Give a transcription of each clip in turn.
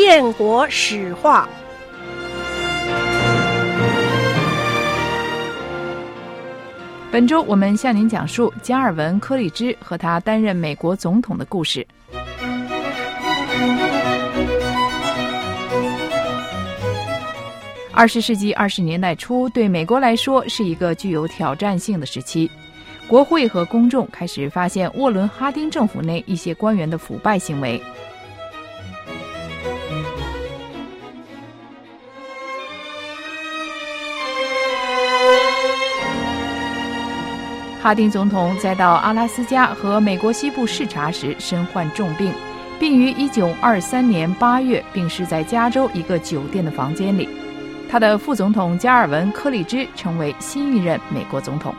建国史话。 本周我们向您讲述加尔文·柯立芝和他担任美国总统的故事。20世纪20年代初，对美国来说是一个具有挑战性的时期。国会和公众开始发现沃伦·哈丁政府内一些官员的腐败行为。哈丁总统在到阿拉斯加和美国西部视察时身患重病，并于1923年8月病逝在加州一个酒店的房间里。他的副总统加尔文·柯立芝成为新一任美国总统。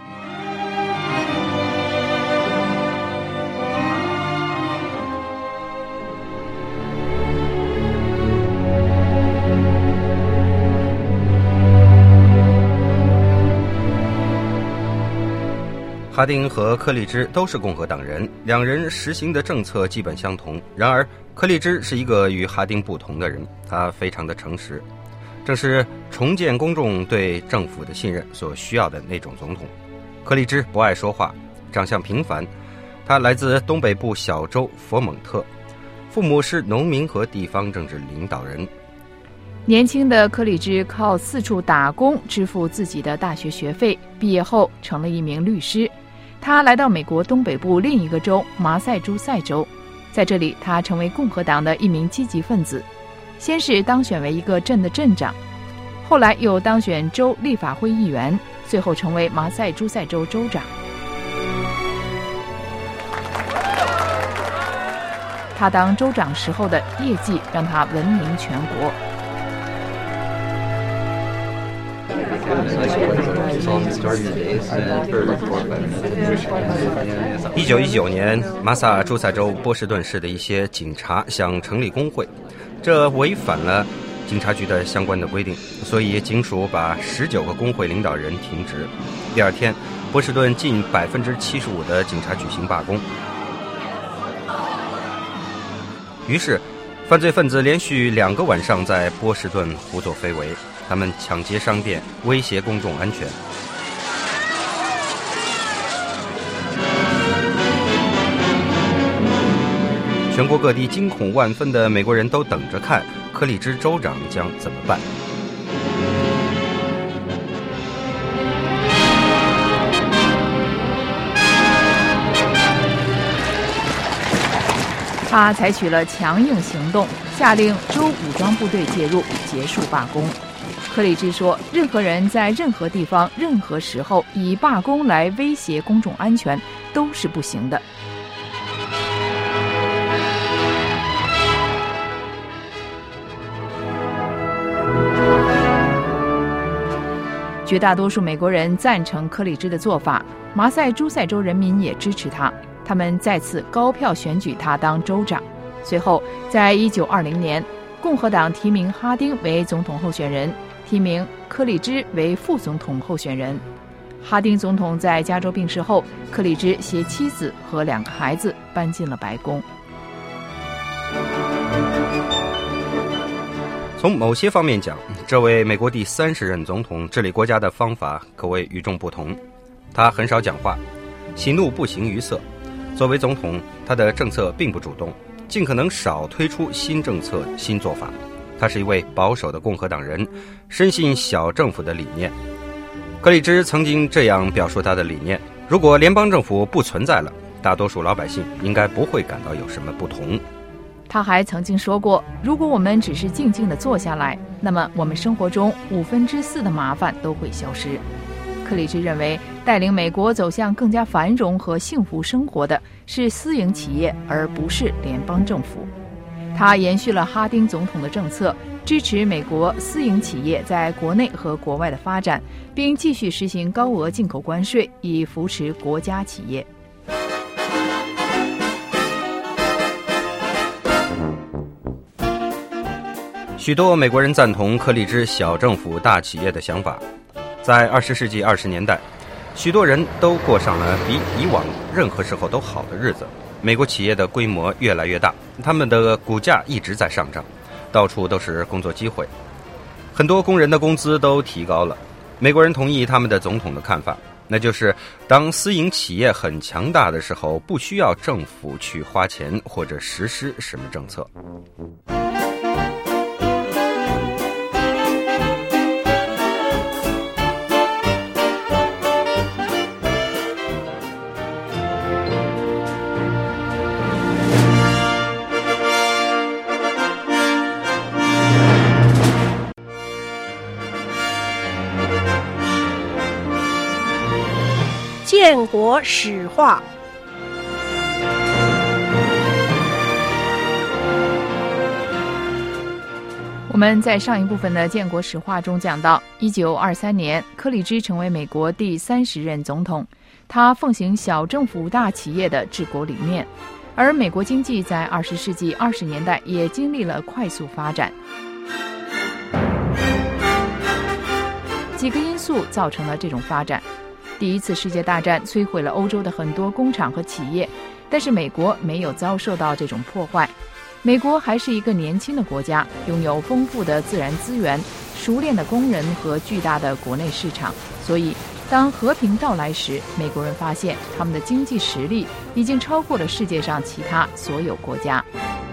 哈丁和柯立芝都是共和党人，两人实行的政策基本相同。然而，柯立芝是一个与哈丁不同的人，他非常的诚实，正是重建公众对政府的信任所需要的那种总统。柯立芝不爱说话，长相平凡，他来自东北部小州佛蒙特，父母是农民和地方政治领导人。 年轻的柯立芝靠四处打工支付自己的大学学费，毕业后成了一名律师。他来到美国东北部另一个州麻塞诸塞州，在这里他成为共和党的一名积极分子，先是当选为一个镇的镇长，后来又当选州立法会议员，最后成为麻塞诸塞州州长。他当州长时候的业绩让他闻名全国。 1919年，麻萨诸塞州波士顿市的一些警察想成立工会，这违反了警察局的相关的规定，所以警署把19个工会领导人停职。第二天，波士顿近75%的警察举行罢工。于是，犯罪分子连续2个晚上在波士顿胡作非为，他们抢劫商店，威胁公众安全。全国各地惊恐万分的美国人都等着看柯立芝州长将怎么办。 他采取了强硬行动，下令州武装部队介入，结束罢工。柯立芝说，任何人在任何地方、任何时候以罢工来威胁公众安全都是不行的。绝大多数美国人赞成柯立芝的做法，麻塞诸塞州人民也支持他，他们再次高票选举他当州长。随后，在1920年，共和党提名哈丁为总统候选人，提名柯立芝为副总统候选人。哈丁总统在加州病逝后，柯立芝携妻子和2个孩子搬进了白宫。 从某些方面讲，这位美国第30任总统治理国家的方法可谓与众不同。他很少讲话，喜怒不形于色。作为总统，他的政策并不主动，尽可能少推出新政策、新做法。他是一位保守的共和党人，深信小政府的理念。柯立芝曾经这样表述他的理念：如果联邦政府不存在了，大多数老百姓应该不会感到有什么不同。 他还曾经说过，如果我们只是静静地坐下来，那么我们生活中4/5的麻烦都会消失。柯立芝认为，带领美国走向更加繁荣和幸福生活的是私营企业，而不是联邦政府。他延续了哈丁总统的政策，支持美国私营企业在国内和国外的发展，并继续实行高额进口关税，以扶持国家企业。 许多美国人赞同柯立芝小政府大企业的想法。在20世纪20年代，许多人都过上了比以往任何时候都好的日子。美国企业的规模越来越大，他们的股价一直在上涨， 到处都是工作机会，很多工人的工资都提高了。美国人同意他们的总统的看法，那就是当私营企业很强大的时候，不需要政府去花钱或者实施什么政策。 建国史话。 我们在上一部分的建国史话中讲到，1923年，柯立芝成为美国第30任总统。他奉行小政府大企业的治国理念，而美国经济在20世纪20年代也经历了快速发展。几个因素造成了这种发展。第一次世界大战摧毁了欧洲的很多工厂和企业，但是美国没有遭受到这种破坏。美国还是一个年轻的国家，拥有丰富的自然资源、熟练的工人和巨大的国内市场，所以当和平到来时，美国人发现他们的经济实力已经超过了世界上其他所有国家。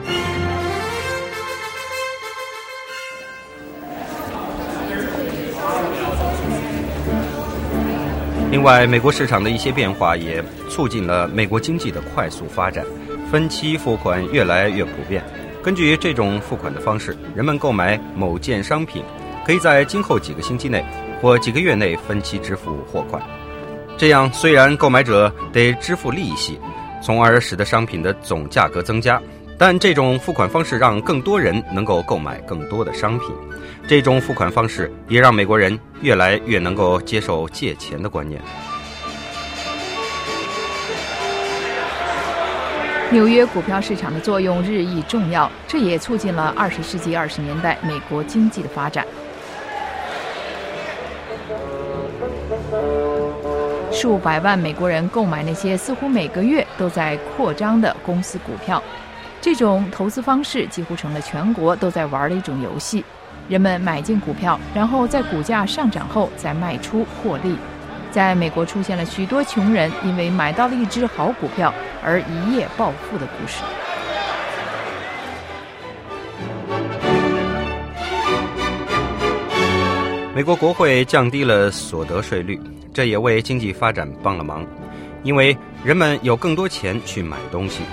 另外，美国市场的一些变化也促进了美国经济的快速发展，分期付款越来越普遍。根据这种付款的方式，人们购买某件商品，可以在今后几个星期内或几个月内分期支付货款。这样，虽然购买者得支付利息，从而使得商品的总价格增加，但这种付款方式让更多人能够购买更多的商品。这种付款方式也让美国人越来越能够接受借钱的观念。 纽约股票市场的作用日益重要，这也促进了20世纪20年代美国经济的发展。数百万美国人购买那些似乎每个月都在扩张的公司股票，这种投资方式几乎成了全国都在玩的一种游戏。人们买进股票，然后在股价上涨后再卖出获利。在美国出现了许多穷人因为买到了一只好股票而一夜暴富的故事。 美国国会降低了所得税率，这也为经济发展帮了忙，因为人们有更多钱去买东西。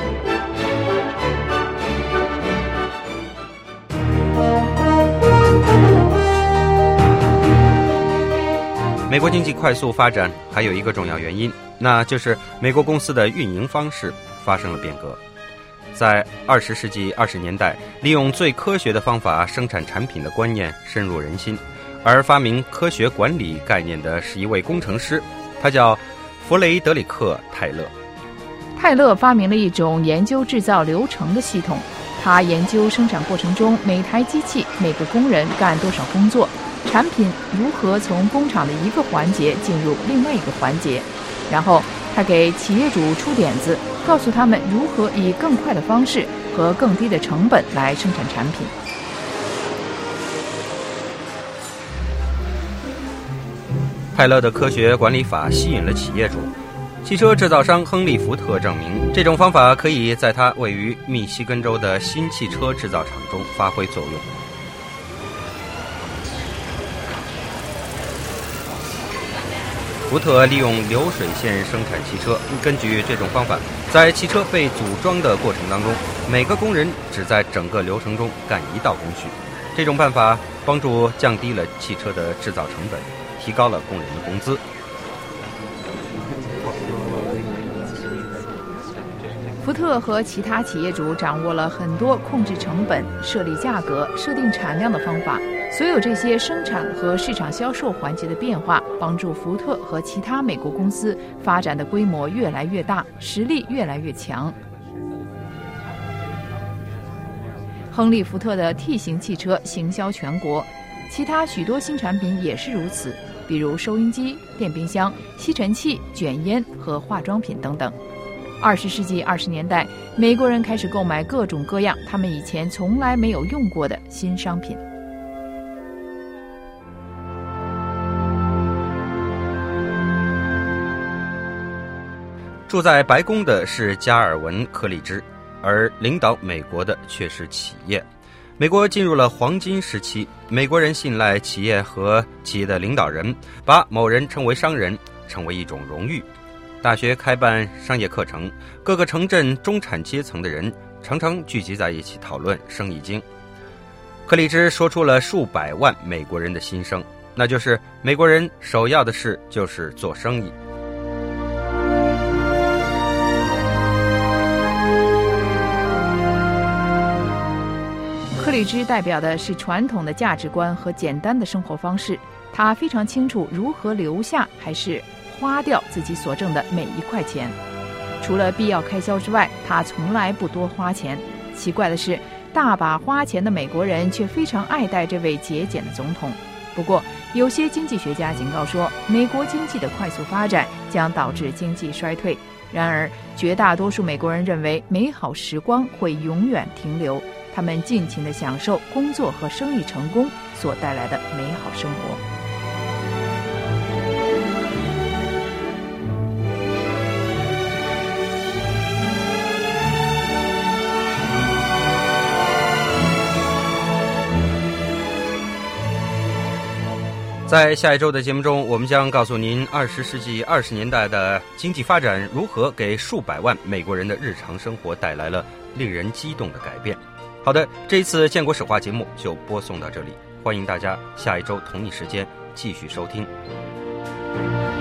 美国经济快速发展还有一个重要原因，那就是美国公司的运营方式发生了变革。在20世纪20年代，利用最科学的方法生产产品的观念深入人心，而发明科学管理概念的是一位工程师，他叫弗雷德里克·泰勒。 泰勒发明了一种研究制造流程的系统，他研究生产过程中每台机器、每个工人干多少工作，产品如何从工厂的一个环节进入另外一个环节，然后他给企业主出点子，告诉他们如何以更快的方式和更低的成本来生产产品。 泰勒的科学管理法吸引了企业主。汽车制造商亨利·福特证明，这种方法可以在他位于密西根州的新汽车制造厂中发挥作用。福特利用流水线生产汽车，根据这种方法，在汽车被组装的过程当中，每个工人只在整个流程中干一道工序。这种办法帮助降低了汽车的制造成本，提高了工人的工资。 福特和其他企业主掌握了很多控制成本、设立价格、设定产量的方法。所有这些生产和市场销售环节的变化，帮助福特和其他美国公司发展的规模越来越大，实力越来越强。亨利·福特的 T 型汽车行销全国，其他许多新产品也是如此，比如收音机、电冰箱、吸尘器、卷烟和化妆品等等。 20世纪20年代，美国人开始购买各种各样他们以前从来没有用过的新商品。 住在白宫的是加尔文·柯立芝，而领导美国的却是企业。美国进入了黄金时期，美国人信赖企业和企业的领导人，把某人称为商人，成为一种荣誉。大学开办商业课程，各个城镇中产阶层的人常常聚集在一起讨论生意经。柯立芝说出了数百万美国人的心声，那就是美国人首要的事就是做生意。 柯立芝代表的是传统的价值观和简单的生活方式，他非常清楚如何留下还是花掉自己所挣的每一块钱。除了必要开销之外，他从来不多花钱。奇怪的是，大把花钱的美国人却非常爱戴这位节俭的总统。不过，有些经济学家警告说，美国经济的快速发展将导致经济衰退。然而，绝大多数美国人认为美好时光会永远停留，他们尽情地享受工作和生意成功所带来的美好生活。 在下一周的节目中，我们将告诉您20世纪20年代的经济发展如何给数百万美国人的日常生活带来了令人激动的改变。好的，这一次建国史话节目就播送到这里，欢迎大家下一周同一时间继续收听。